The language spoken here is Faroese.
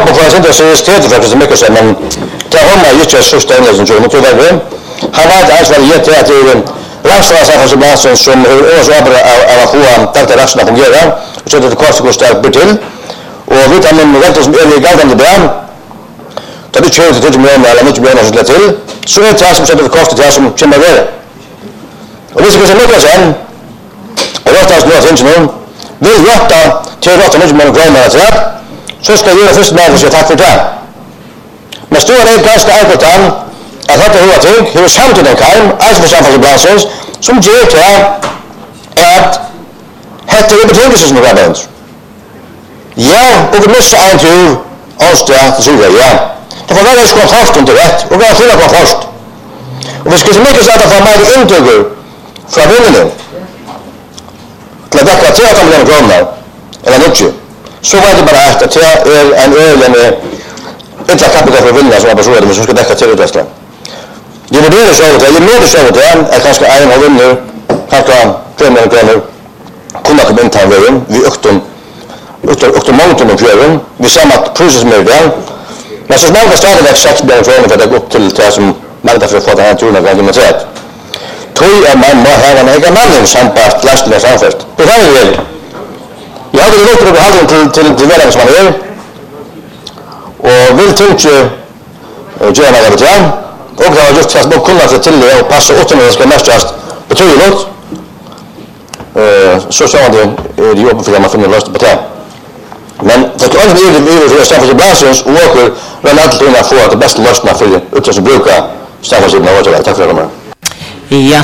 på for at det seriøsitet faktisk mycket så men det har man ju just så ständigt som John tror jag. Han var det alltså jätte att Rastafari som är så bra av att få det att fungera och så det kostar starkt till och vi tar med det som är gällande där då det kör det med eller mycket mer så till så är det som så det kostar det som kommer där och det ska så mycket sen och då tas det sen nu vill rätta till rätta mycket mer grejer så så ska jag först med så tack för det men står det ganska enkelt att hade hur att hur samt den kan alltså för samhällsbranschen som ger till att hette det betydelsen som det ja och det måste alltid avstå så ja det var väl kontakt under rätt och vad skulle komma först och vi ska så mycket sätta för mig intyger från vinnaren till att det är att man glömmer eller något så var det bara att det är en öl med inte kapital för vinnaren som har så som ska täcka till det. Det är det så att jag med så att jag kanske en av dem nu kanske 5 miljoner kunna komma in till vägen vi ökton mountain och fjärden vi samma process med det men så småningom startade det 6 miljoner för att gå upp till det som man därför får den här turen att man säger tror jag man må ha en egen manning som på lasten samfest det var det jag hade lite att hålla till vägen som man är och vill tänka gärna det där och det var just att man kunde se till det och passa åt när det ska nästas betydligt så sa det är jobb för att man finner lösning på det men det kan inte bli för samhällsbranschen och åker men alltid att få det bästa lösningar för utsatta brukare samhällsbranschen. Tack för det. Ja,